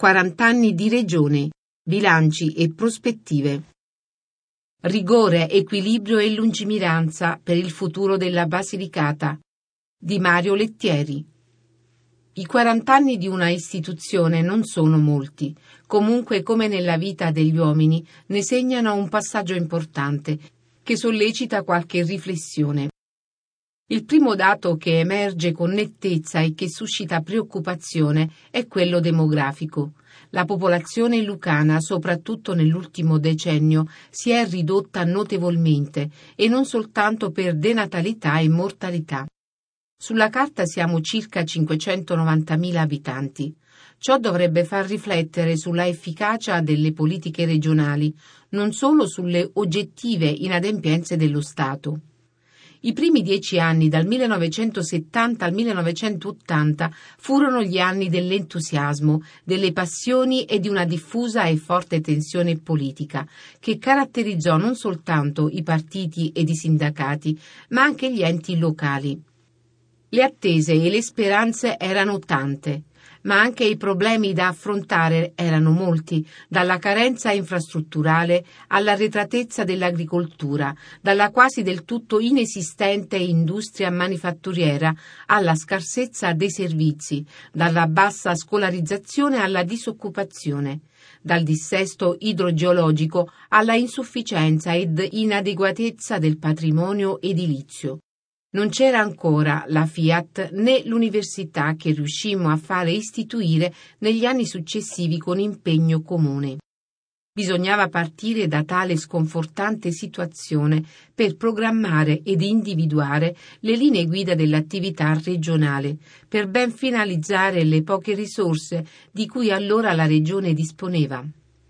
40 anni di regione, bilanci e prospettive. Rigore, equilibrio e lungimiranza per il futuro della Basilicata, di Mario Lettieri. I 40 anni di una istituzione non sono molti, comunque come nella vita degli uomini ne segnano un passaggio importante che sollecita qualche riflessione. Il primo dato che emerge con nettezza e che suscita preoccupazione è quello demografico. La popolazione lucana, soprattutto nell'ultimo decennio, si è ridotta notevolmente e non soltanto per denatalità e mortalità. Sulla carta siamo circa 590.000 abitanti. Ciò dovrebbe far riflettere sulla efficacia delle politiche regionali, non solo sulle oggettive inadempienze dello Stato. I primi 10 anni, dal 1970 al 1980, furono gli anni dell'entusiasmo, delle passioni e di una diffusa e forte tensione politica, che caratterizzò non soltanto i partiti ed i sindacati, ma anche gli enti locali. Le attese e le speranze erano tante, ma anche i problemi da affrontare erano molti, dalla carenza infrastrutturale all'arretratezza dell'agricoltura, dalla quasi del tutto inesistente industria manifatturiera alla scarsezza dei servizi, dalla bassa scolarizzazione alla disoccupazione, dal dissesto idrogeologico alla insufficienza ed inadeguatezza del patrimonio edilizio. Non c'era ancora la Fiat né l'università che riuscimmo a fare istituire negli anni successivi con impegno comune. Bisognava partire da tale sconfortante situazione per programmare ed individuare le linee guida dell'attività regionale, per ben finalizzare le poche risorse di cui allora la Regione disponeva.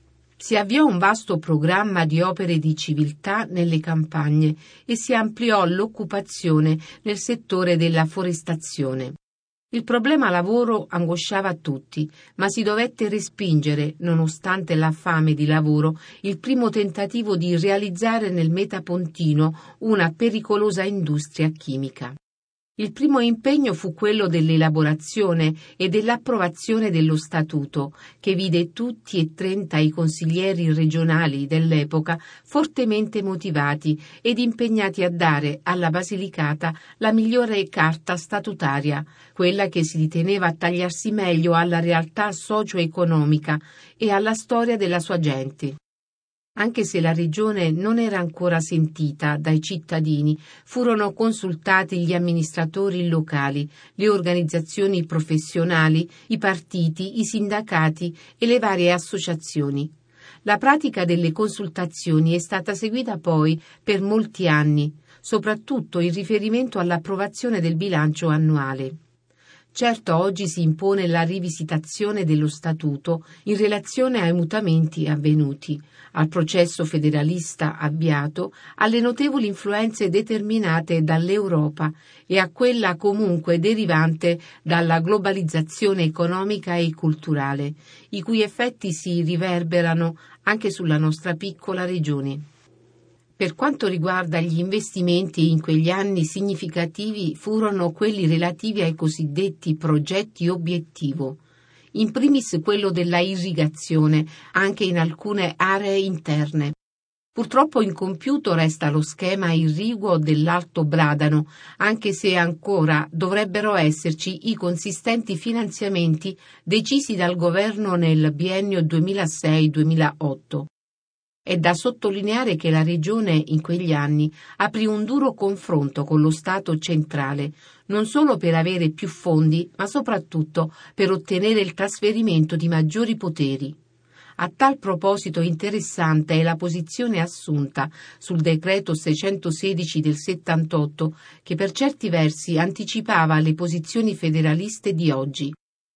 Si avviò un vasto programma di opere di civiltà nelle campagne e si ampliò l'occupazione nel settore della forestazione. Il problema lavoro angosciava tutti, ma si dovette respingere, nonostante la fame di lavoro, il primo tentativo di realizzare nel Metapontino una pericolosa industria chimica. Il primo impegno fu quello dell'elaborazione e dell'approvazione dello statuto, che vide tutti e 30 i consiglieri regionali dell'epoca fortemente motivati ed impegnati a dare alla Basilicata la migliore carta statutaria, quella che si riteneva attagliarsi meglio alla realtà socio-economica e alla storia della sua gente. Anche se la regione non era ancora sentita dai cittadini, furono consultati gli amministratori locali, le organizzazioni professionali, i partiti, i sindacati e le varie associazioni. La pratica delle consultazioni è stata seguita poi per molti anni, soprattutto in riferimento all'approvazione del bilancio annuale. Certo, oggi si impone la rivisitazione dello statuto in relazione ai mutamenti avvenuti, al processo federalista avviato, alle notevoli influenze determinate dall'Europa e a quella comunque derivante dalla globalizzazione economica e culturale, i cui effetti si riverberano anche sulla nostra piccola regione. Per quanto riguarda gli investimenti, in quegli anni significativi furono quelli relativi ai cosiddetti progetti obiettivo, in primis quello della irrigazione, anche in alcune aree interne. Purtroppo incompiuto resta lo schema irriguo dell'Alto Bradano, anche se ancora dovrebbero esserci i consistenti finanziamenti decisi dal governo nel biennio 2006-2008. È da sottolineare che la Regione in quegli anni aprì un duro confronto con lo Stato centrale, non solo per avere più fondi, ma soprattutto per ottenere il trasferimento di maggiori poteri. A tal proposito interessante è la posizione assunta sul decreto 616 del 78, che per certi versi anticipava le posizioni federaliste di oggi.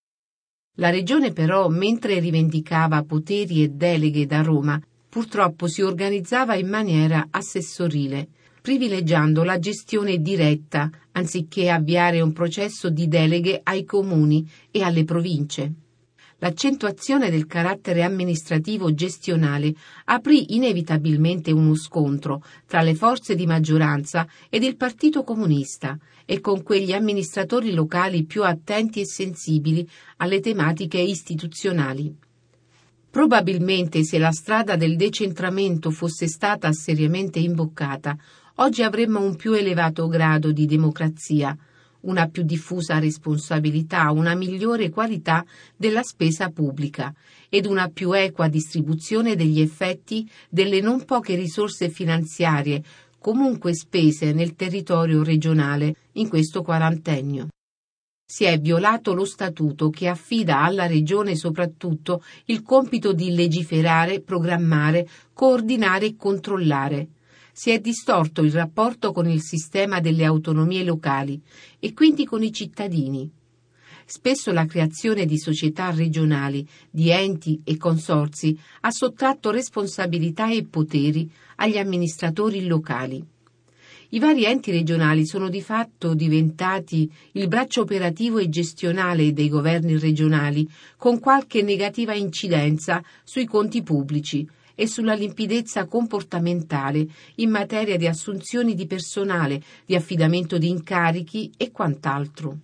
La Regione però, mentre rivendicava poteri e deleghe da Roma, purtroppo si organizzava in maniera assessorile, privilegiando la gestione diretta, anziché avviare un processo di deleghe ai comuni e alle province. L'accentuazione del carattere amministrativo gestionale aprì inevitabilmente uno scontro tra le forze di maggioranza ed il Partito Comunista e con quegli amministratori locali più attenti e sensibili alle tematiche istituzionali. Probabilmente se la strada del decentramento fosse stata seriamente imboccata, oggi avremmo un più elevato grado di democrazia, una più diffusa responsabilità, una migliore qualità della spesa pubblica ed una più equa distribuzione degli effetti delle non poche risorse finanziarie comunque spese nel territorio regionale in questo quarantennio. Si è violato lo statuto che affida alla regione soprattutto il compito di legiferare, programmare, coordinare e controllare. Si è distorto il rapporto con il sistema delle autonomie locali e quindi con i cittadini. Spesso la creazione di società regionali, di enti e consorzi ha sottratto responsabilità e poteri agli amministratori locali. I vari enti regionali sono di fatto diventati il braccio operativo e gestionale dei governi regionali, con qualche negativa incidenza sui conti pubblici e sulla limpidezza comportamentale in materia di assunzioni di personale, di affidamento di incarichi e quant'altro.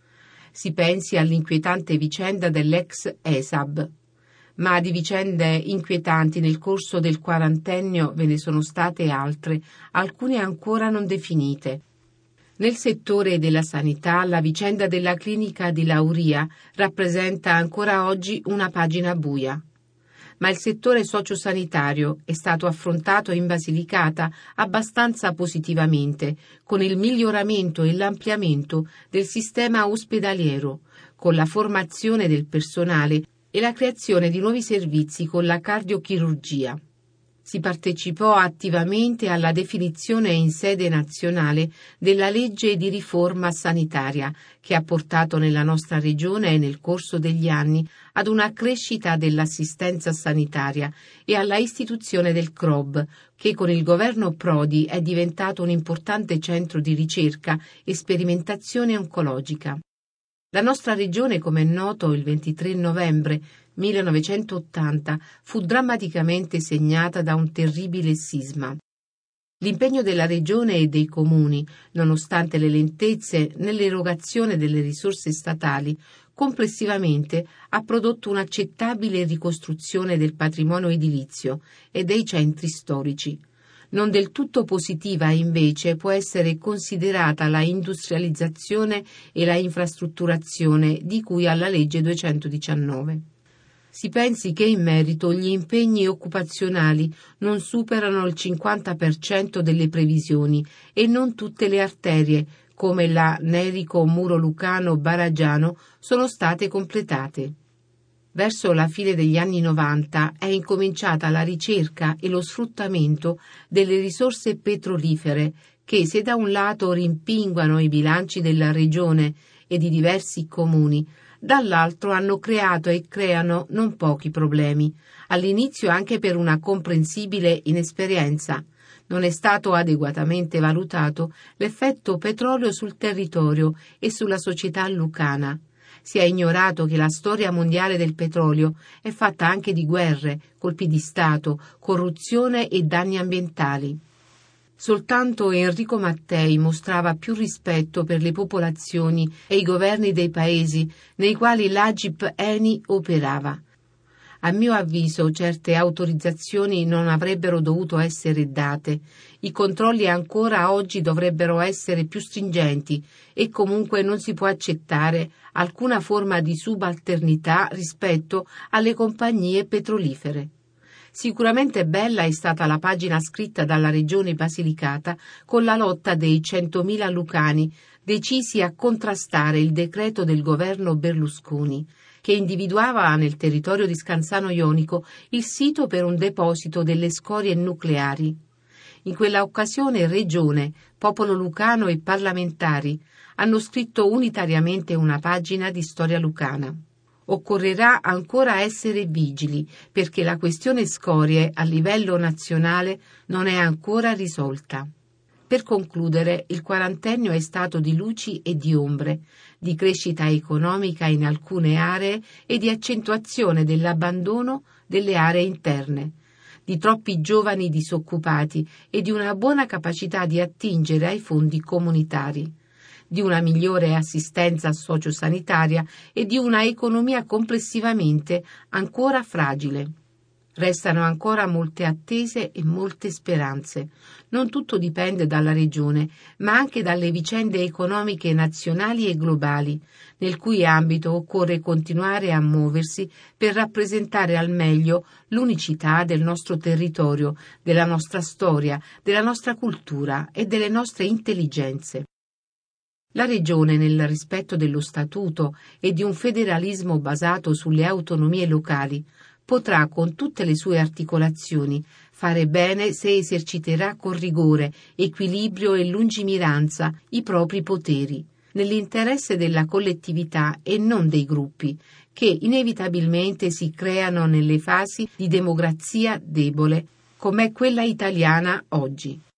Si pensi all'inquietante vicenda dell'ex ESAB, ma di vicende inquietanti nel corso del quarantennio ve ne sono state altre, alcune ancora non definite. Nel settore della sanità la vicenda della clinica di Lauria rappresenta ancora oggi una pagina buia. Ma il settore sociosanitario è stato affrontato in Basilicata abbastanza positivamente, con il miglioramento e l'ampliamento del sistema ospedaliero, con la formazione del personale e la creazione di nuovi servizi con la cardiochirurgia. Si partecipò attivamente alla definizione in sede nazionale della legge di riforma sanitaria che ha portato nella nostra regione nel corso degli anni ad una crescita dell'assistenza sanitaria e alla istituzione del CROB, che con il governo Prodi è diventato un importante centro di ricerca e sperimentazione oncologica. La nostra regione, come è noto, il 23 novembre 1980 fu drammaticamente segnata da un terribile sisma. L'impegno della regione e dei comuni, nonostante le lentezze nell'erogazione delle risorse statali, complessivamente ha prodotto un'accettabile ricostruzione del patrimonio edilizio e dei centri storici. Non del tutto positiva, invece, può essere considerata la industrializzazione e la infrastrutturazione di cui alla legge 219. Si pensi che in merito gli impegni occupazionali non superano il 50% delle previsioni e non tutte le arterie, come la Nerico Muro Lucano Baragiano, sono state completate. Verso la fine degli anni 90 è incominciata la ricerca e lo sfruttamento delle risorse petrolifere che, se da un lato rimpinguano i bilanci della regione e di diversi comuni, dall'altro hanno creato e creano non pochi problemi, all'inizio anche per una comprensibile inesperienza. Non è stato adeguatamente valutato l'effetto petrolio sul territorio e sulla società lucana. Si è ignorato che la storia mondiale del petrolio è fatta anche di guerre, colpi di Stato, corruzione e danni ambientali. Soltanto Enrico Mattei mostrava più rispetto per le popolazioni e i governi dei paesi nei quali l'Agip Eni operava. A mio avviso certe autorizzazioni non avrebbero dovuto essere date. I controlli ancora oggi dovrebbero essere più stringenti e comunque non si può accettare alcuna forma di subalternità rispetto alle compagnie petrolifere. Sicuramente bella è stata la pagina scritta dalla Regione Basilicata con la lotta dei 100.000 lucani decisi a contrastare il decreto del governo Berlusconi, che individuava nel territorio di Scansano Jonico il sito per un deposito delle scorie nucleari. In quella occasione Regione, popolo lucano e parlamentari hanno scritto unitariamente una pagina di storia lucana. Occorrerà ancora essere vigili perché la questione scorie a livello nazionale non è ancora risolta. Per concludere, il quarantennio è stato di luci e di ombre, di crescita economica in alcune aree e di accentuazione dell'abbandono delle aree interne, di troppi giovani disoccupati e di una buona capacità di attingere ai fondi comunitari, di una migliore assistenza sociosanitaria e di una economia complessivamente ancora fragile. Restano ancora molte attese e molte speranze. Non tutto dipende dalla regione, ma anche dalle vicende economiche nazionali e globali, nel cui ambito occorre continuare a muoversi per rappresentare al meglio l'unicità del nostro territorio, della nostra storia, della nostra cultura e delle nostre intelligenze. La Regione, nel rispetto dello Statuto e di un federalismo basato sulle autonomie locali, potrà, con tutte le sue articolazioni, fare bene se eserciterà con rigore, equilibrio e lungimiranza i propri poteri, nell'interesse della collettività e non dei gruppi, che inevitabilmente si creano nelle fasi di democrazia debole, com'è quella italiana oggi.